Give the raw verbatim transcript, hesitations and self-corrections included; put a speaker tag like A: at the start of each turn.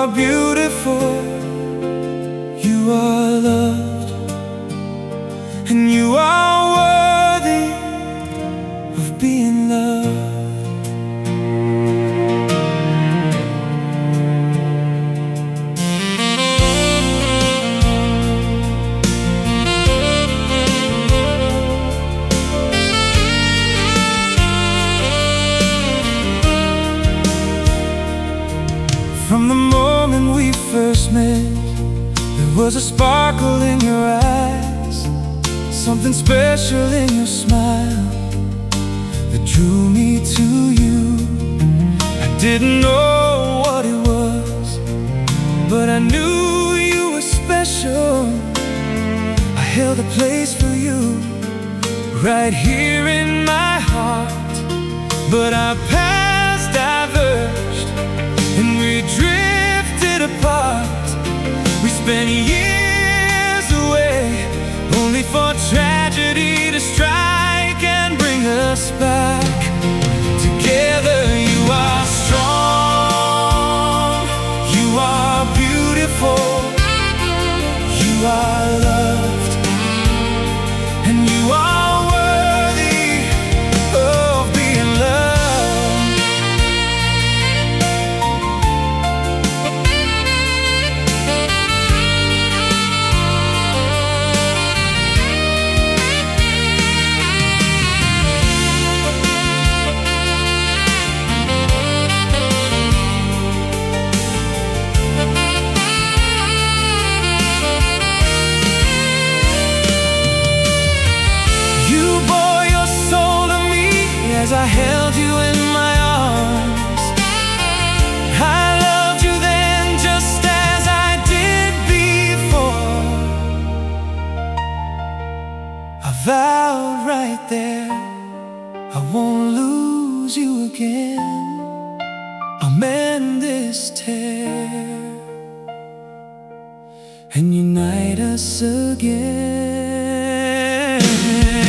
A: are beautiful, you are loved, and you are worthy of being loved. From the moment we first met, there was a sparkle in your eyes, something special in your smile that drew me to you. I didn't know what it was, but I knew you were special. I held a place for you right here in my heart, but our paths diverged and we drifted apart. We spent years away, only for tragedy to strike and bring us back together. You are strong, you are beautiful, you are loved, and you are worthy of being loved. As I held you in my arms, I loved you then just as I did before. I vowed right there I won't lose you again. I'll mend this tear and unite us again.